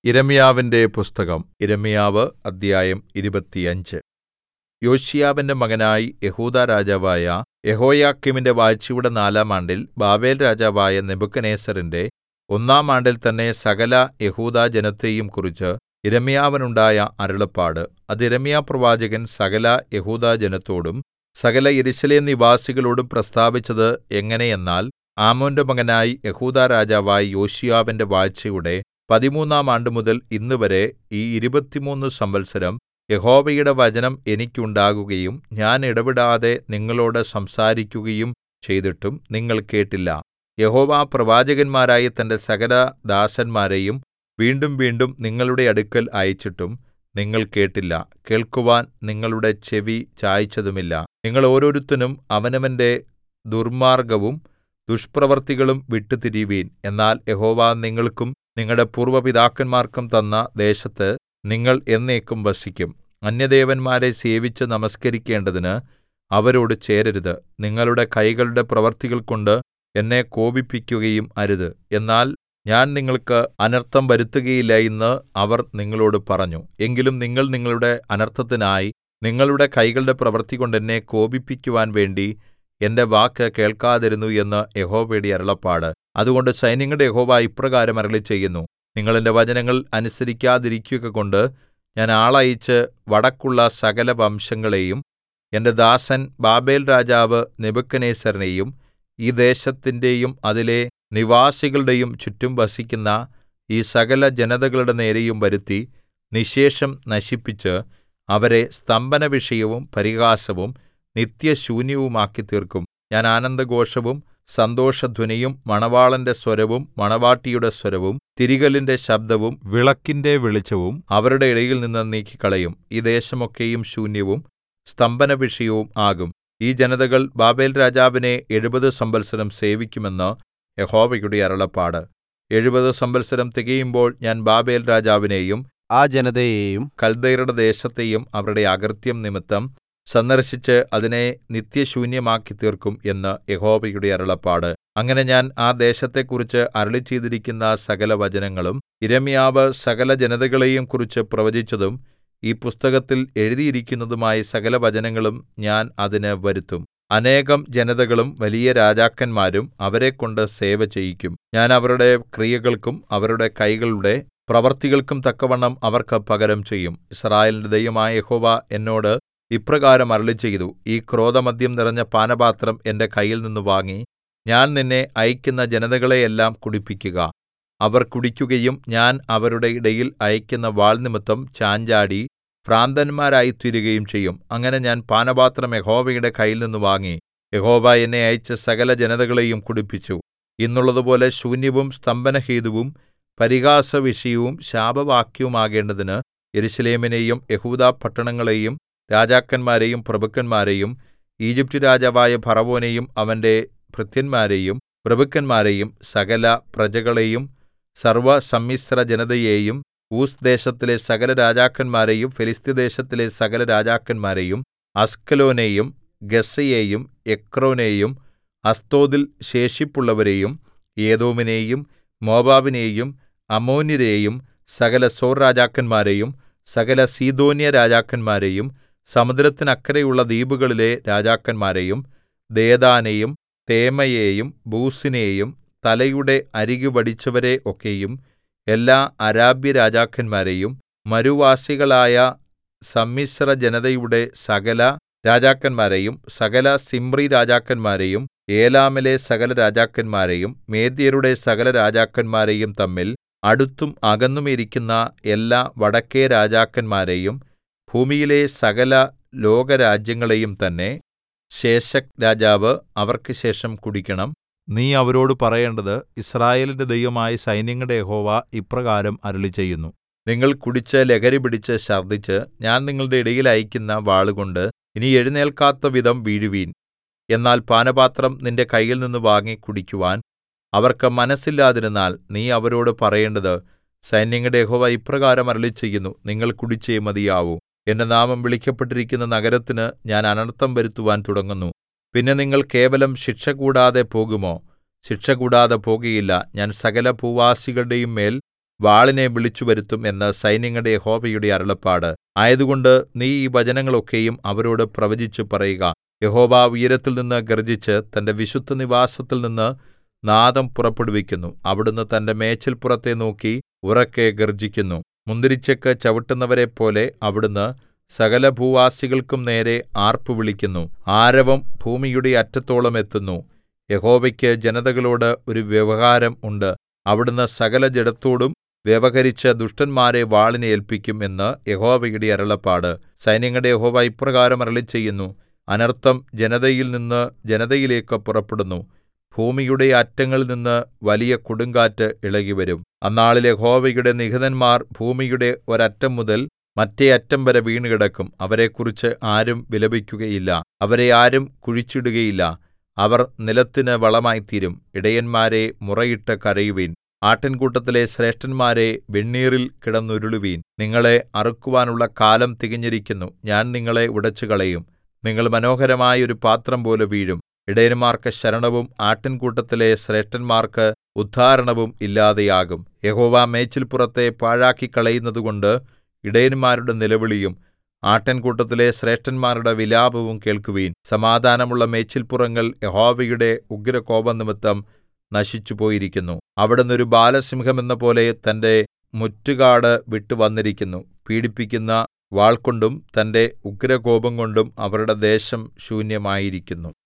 യിരെമ്യാവിന്റെ പുസ്തകം. യിരെമ്യാവ് അദ്ധ്യായം 25. യോശീയാവിന്റെ മകനായി യെഹൂദാ രാജാവായ യെഹോയാക്കീമിന്റെ വാഴ്ചയുടെ 4-ാം ആണ്ടിൽ ബാബേൽരാജാവായ നെബൂഖദ്നേസരിന്റെ 1-ാം ആണ്ടിൽ തന്നെ സകല യെഹൂദാജനത്തെയും കുറിച്ച് യിരെമ്യാവിനുണ്ടായ അരുളപ്പാട്. അത് യിരെമ്യാപ്രവാചകൻ സകല യെഹൂദാജനത്തോടും സകല യെരൂശലേം നിവാസികളോടും പ്രസ്താവിച്ചത് എങ്ങനെയെന്നാൽ, ആമോന്റെ മകനായി യെഹൂദാ രാജാവായ യോശീയാവിന്റെ വാഴ്ചയുടെ 13-ാം ആണ്ടുമുതൽ ഇന്നുവരെ ഈ 23 സംവത്സരം യഹോവയുടെ വചനം എനിക്കുണ്ടാകുകയും ഞാൻ ഇടവിടാതെ നിങ്ങളോട് സംസാരിക്കുകയും ചെയ്തിട്ടും നിങ്ങൾ കേട്ടില്ല. യഹോവ പ്രവാചകന്മാരായ തന്റെ സകല ദാസന്മാരെയും വീണ്ടും വീണ്ടും നിങ്ങളുടെ അടുക്കൽ അയച്ചിട്ടും നിങ്ങൾ കേട്ടില്ല, കേൾക്കുവാൻ നിങ്ങളുടെ ചെവി ചായിച്ചതുമില്ല. നിങ്ങൾ ഓരോരുത്തനും അവനവന്റെ ദുർമ്മാർഗ്ഗവും ദുഷ്പ്രവൃത്തികളും വിട്ടുതിരിയുവിൻ. എന്നാൽ യഹോവ നിങ്ങൾക്കും നിങ്ങളുടെ പൂർവ്വ പിതാക്കന്മാർക്കും തന്ന ദേശത്ത് നിങ്ങൾ എന്നേക്കും വസിക്കും. അന്യദേവന്മാരെ സേവിച്ച് നമസ്കരിക്കേണ്ടതിന് അവരോട് ചേരരുത്. നിങ്ങളുടെ കൈകളുടെ പ്രവൃത്തികൾകൊണ്ട് എന്നെ കോപിപ്പിക്കുകയും അരുത്. എന്നാൽ ഞാൻ നിങ്ങൾക്ക് അനർത്ഥം വരുത്തുകയില്ല എന്ന് അവർ നിങ്ങളോട് പറഞ്ഞു. എങ്കിലും നിങ്ങൾ നിങ്ങളുടെ അനർത്ഥത്തിനായി നിങ്ങളുടെ കൈകളുടെ പ്രവൃത്തികൊണ്ട് എന്നെ കോപിപ്പിക്കുവാൻ വേണ്ടി എന്റെ വാക്ക് കേൾക്കാതിരുന്നു എന്ന് യഹോവയുടെ അരുളപ്പാട്. അതുകൊണ്ട് സൈന്യങ്ങളുടെ യഹോവ ഇപ്രകാരം അരുളിച്ചെയ്യുന്നു, നിങ്ങൾ എന്റെ വചനങ്ങൾ അനുസരിക്കാതിരിക്കുകകൊണ്ട് ഞാൻ ആളയച്ച് വടക്കുള്ള സകല വംശങ്ങളെയും എന്റെ ദാസൻ ബാബേൽരാജാവ് നെബൂഖദ്നേസരിനെയും ഈ ദേശത്തിന്റെയും അതിലെ നിവാസികളുടെയും ചുറ്റും വസിക്കുന്ന ഈ സകല ജനതകളുടെ നേരെയും വരുത്തി നിശ്ശേഷം നശിപ്പിച്ച് അവരെ സ്തംഭനവിഷയവും പരിഹാസവും നിത്യശൂന്യവുമാക്കിത്തീർക്കും. ഞാൻ ആനന്ദഘോഷവും സന്തോഷധ്വനിയും മണവാളന്റെ സ്വരവും മണവാട്ടിയുടെ സ്വരവും തിരികല്ലിന്റെ ശബ്ദവും വിളക്കിന്റെ വെളിച്ചവും അവരുടെ ഇടയിൽനിന്ന് നീക്കിക്കളയും. ഈ ദേശമൊക്കെയും ശൂന്യവും സ്തംഭനവിഷയവും ആകും. ഈ ജനതകൾ ബാബേൽരാജാവിനെ 70 സംവത്സരം സേവിക്കുമെന്ന് യഹോവയുടെ അരുളപ്പാട്. 70 സംവത്സരം തികയുമ്പോൾ ഞാൻ ബാബേൽരാജാവിനെയും ആ ജനതയെയും കൽദയരുടെ ദേശത്തെയും അവരുടെ അകൃത്യം നിമിത്തം സന്ദർശിച്ച് അതിനെ നിത്യശൂന്യമാക്കിത്തീർക്കും എന്ന് യഹോവയുടെ അരുളപ്പാട്. അങ്ങനെ ഞാൻ ആ ദേശത്തെക്കുറിച്ച് അരുളിച്ചെയ്തിരിക്കുന്ന സകല വചനങ്ങളും യിരെമ്യാവ് സകല ജനതകളെയും കുറിച്ച് പ്രവചിച്ചതും ഈ പുസ്തകത്തിൽ എഴുതിയിരിക്കുന്നതുമായ സകല വചനങ്ങളും ഞാൻ അതിന് വരുത്തും. അനേകം ജനതകളും വലിയ രാജാക്കന്മാരും അവരെക്കൊണ്ട് സേവ ചെയ്യിക്കും. ഞാൻ അവരുടെ ക്രിയകൾക്കും അവരുടെ കൈകളുടെ പ്രവൃത്തികൾക്കും തക്കവണ്ണം അവർക്ക് പകരം ചെയ്യും. യിസ്രായേലിന്റെ ദൈവമായ യഹോവ എന്നോട് ഇപ്രകാരം അരുളിച്ചെയ്തു, ഈ ക്രോധമദ്യം നിറഞ്ഞ പാനപാത്രം എന്റെ കയ്യിൽനിന്ന് വാങ്ങി ഞാൻ നിന്നെ അയക്കുന്ന ജനതകളെയെല്ലാം കുടിപ്പിക്കുക. അവർ കുടിക്കുകയും ഞാൻ അവരുടെ ഇടയിൽ അയക്കുന്ന വാൾ നിമിത്തം ചാഞ്ചാടി ഭ്രാന്തന്മാരായിത്തീരുകയും ചെയ്യും. അങ്ങനെ ഞാൻ പാനപാത്രം യഹോവയുടെ കയ്യിൽനിന്ന് വാങ്ങി യഹോവ എന്നെ അയച്ച സകല ജനതകളെയും കുടിപ്പിച്ചു. ഇന്നുള്ളതുപോലെ ശൂന്യവും സ്തംഭനഹേതുവും പരിഹാസവിഷയവും ശാപവാക്യവുമാകേണ്ടതിന് യെരൂശലേമിനെയും യെഹൂദാ പട്ടണങ്ങളെയും രാജാക്കന്മാരെയും പ്രഭുക്കന്മാരെയും ഈജിപ്റ്റ് രാജാവായ ഫറവോനെയും അവന്റെ ഭൃത്യന്മാരെയും പ്രഭുക്കന്മാരെയും സകല പ്രജകളെയും സർവ്വസമ്മിശ്രജനതയെയും ഊസ് ദേശത്തിലെ സകല രാജാക്കന്മാരെയും ഫെലിസ്ത്യദേശത്തിലെ സകല രാജാക്കന്മാരെയും അസ്കലോനെയും ഗസ്സയെയും എക്രോനെയും അസ്തോദിൽ ശേഷിപ്പുള്ളവരെയും ഏദോമിനെയും മോവാബിനെയും അമ്മോന്യരെയും സകല സോർ രാജാക്കന്മാരെയും സകല സീദോന്യ രാജാക്കന്മാരെയും സമുദ്രത്തിനക്കരെയുള്ള ദ്വീപുകളിലെ രാജാക്കന്മാരെയും ദേദാനെയും തേമയെയും ബൂസിനെയും തലയുടെ അരികു വടിച്ചവരെ ഒക്കെയും എല്ലാ അരാബ്യരാജാക്കന്മാരെയും മരുവാസികളായ സമ്മിശ്രജനതയുടെ സകല രാജാക്കന്മാരെയും സകല സിമ്രി രാജാക്കന്മാരെയും ഏലാമിലെ സകല രാജാക്കന്മാരെയും മേദ്യരുടെ സകല രാജാക്കന്മാരെയും തമ്മിൽ അടുത്തും അകന്നും ഇരിക്കുന്ന എല്ലാ വടക്കെ രാജാക്കന്മാരെയും ഭൂമിയിലെ സകല ലോകരാജ്യങ്ങളെയും തന്നെ ശേശക്ക് രാജാവ് അവർക്ക് ശേഷം കുടിക്കണം. നീ അവരോട് പറയേണ്ടത്, യിസ്രായേലിന്റെ ദൈവമായ സൈന്യങ്ങളുടെ യഹോവ ഇപ്രകാരം അരുളിച്ചെയ്യുന്നു, നിങ്ങൾ കുടിച്ച് ലഹരി പിടിച്ച് ഛർദ്ദിച്ച് ഞാൻ നിങ്ങളുടെ ഇടയിൽ അയക്കുന്ന വാളുകൊണ്ട് ഇനി എഴുന്നേൽക്കാത്ത വിധം വീഴുവീൻ. എന്നാൽ പാനപാത്രം നിന്റെ കയ്യിൽനിന്ന് വാങ്ങി കുടിക്കുവാൻ അവർക്ക് മനസ്സില്ലാതിരുന്നാൽ നീ അവരോട് പറയേണ്ടത്, സൈന്യങ്ങളുടെ യഹോവ ഇപ്രകാരം അരുളിച്ചെയ്യുന്നു, നിങ്ങൾ കുടിച്ചേ മതിയാവൂ. എന്റെ നാമം വിളിക്കപ്പെട്ടിരിക്കുന്ന നഗരത്തിന് ഞാൻ അനർത്ഥം വരുത്തുവാൻ തുടങ്ങുന്നു. പിന്നെ നിങ്ങൾ കേവലം ശിക്ഷ കൂടാതെ പോകുമോ? ശിക്ഷ കൂടാതെ പോകുകയില്ല. ഞാൻ സകല ഭൂവാസികളുടെയും മേൽ വാളിനെ വിളിച്ചുവരുത്തും എന്ന് സൈന്യങ്ങളുടെ യഹോവയുടെ അരുളപ്പാട്. ആയതുകൊണ്ട് നീ ഈ വചനങ്ങളൊക്കെയും അവരോട് പ്രവചിച്ചു പറയുക. യഹോവ ഉയരത്തിൽനിന്ന് ഗർജ്ജിച്ച് തന്റെ വിശുദ്ധനിവാസത്തിൽനിന്ന് നാദം പുറപ്പെടുവിക്കുന്നു. അവിടുന്ന് തന്റെ മേച്ചിൽപ്പുറത്തെ നോക്കി ഉറക്കെ ഗർജ്ജിക്കുന്നു. മുന്തിരിച്ചക്ക് ചവിട്ടുന്നവരെപ്പോലെ അവിടുന്ന് സകലഭൂവാസികൾക്കും നേരെ ആർപ്പുവിളിക്കുന്നു. ആരവം ഭൂമിയുടെ അറ്റത്തോളം എത്തുന്നു. യഹോവയ്ക്ക് ജനതകളോട് ഒരു വ്യവഹാരം ഉണ്ട്. അവിടുന്ന് സകലജഡത്തോടും വ്യവഹരിച്ച് ദുഷ്ടന്മാരെ വാളിന് ഏല്പിക്കും എന്ന് യഹോവയുടെ അരുളപ്പാട്. സൈന്യങ്ങളുടെ യഹോവ ഇപ്രകാരം അരുളിച്ചെയ്യുന്നു. അനർത്ഥം ജനതയിൽ നിന്ന് ജനതയിലേക്ക് പുറപ്പെടുന്നു. ഭൂമിയുടെ അറ്റങ്ങളിൽനിന്ന് വലിയ കൊടുങ്കാറ്റ് ഇളകിവരും. അന്നാളിൽ യഹോവയുടെ നിഹതന്മാർ ഭൂമിയുടെ ഒരറ്റം മുതൽ മറ്റെ അറ്റം വരെ വീണുകിടക്കും. അവരെക്കുറിച്ച് ആരും വിലപിക്കുകയില്ല. അവരെ ആരും കുഴിച്ചിടുകയില്ല. അവർ നിലത്തിന് വളമായിത്തീരും. ഇടയന്മാരേ, മുറയിട്ട് കരയുവിൻ. ആട്ടിൻകൂട്ടത്തിലെ ശ്രേഷ്ഠന്മാരേ, വെണ്ണീറിൽ കിടന്നുരുളുവിൻ. നിങ്ങളെ അറുക്കുവാനുള്ള കാലം തികഞ്ഞിരിക്കുന്നു. ഞാൻ നിങ്ങളെ ഉടച്ചുകളയും. നിങ്ങൾ മനോഹരമായ ഒരു പാത്രം പോലെ വീഴും. ഇടയന്മാർക്ക് ശരണവും ആട്ടിൻകൂട്ടത്തിലെ ശ്രേഷ്ഠന്മാർക്ക് ഉദ്ധാരണവും ഇല്ലാതെയാകും. യഹോവ മേച്ചിൽപ്പുറത്തെ പാഴാക്കിക്കളയുന്നതുകൊണ്ട് ഇടയന്മാരുടെ നിലവിളിയും ആട്ടിൻകൂട്ടത്തിലെ ശ്രേഷ്ഠന്മാരുടെ വിലാപവും കേൾക്കുവിൻ. സമാധാനമുള്ള മേച്ചിൽപ്പുറങ്ങൾ യഹോവയുടെ ഉഗ്രകോപംനിമിത്തം നശിച്ചുപോയിരിക്കുന്നു. അവിടുന്ന് ഒരു ബാലസിംഹമെന്നപോലെ തന്റെ മുറ്റുകാട് വിട്ടുവന്നിരിക്കുന്നു. പീഡിപ്പിക്കുന്ന വാൾകൊണ്ടും തന്റെ ഉഗ്രകോപംകൊണ്ടും അവരുടെ ദേശം ശൂന്യമായിരിക്കുന്നു.